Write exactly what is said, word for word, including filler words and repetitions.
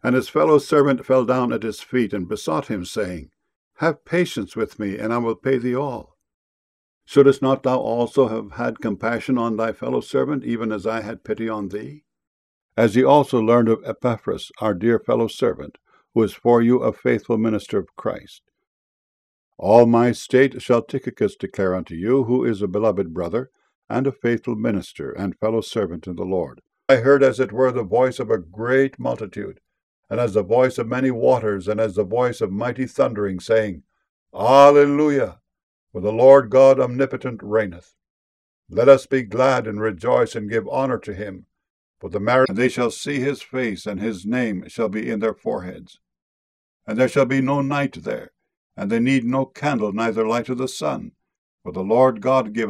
And his fellow servant fell down at his feet, and besought him, saying, Have patience with me, and I will pay thee all. Shouldest not thou also have had compassion on thy fellow servant, even as I had pity on thee? As ye also learned of Epaphras, our dear fellow servant, who is for you a faithful minister of Christ. All my state shall Tychicus declare unto you, who is a beloved brother, and a faithful minister, and fellow servant in the Lord. I heard as it were the voice of a great multitude, and as the voice of many waters, and as the voice of mighty thundering, saying, Alleluia! For the Lord God omnipotent reigneth. Let us be glad and rejoice and give honor to him. For the marriage, and they shall see his face, and his name shall be in their foreheads. And there shall be no night there, and they need no candle, neither light of the sun. For the Lord God giveth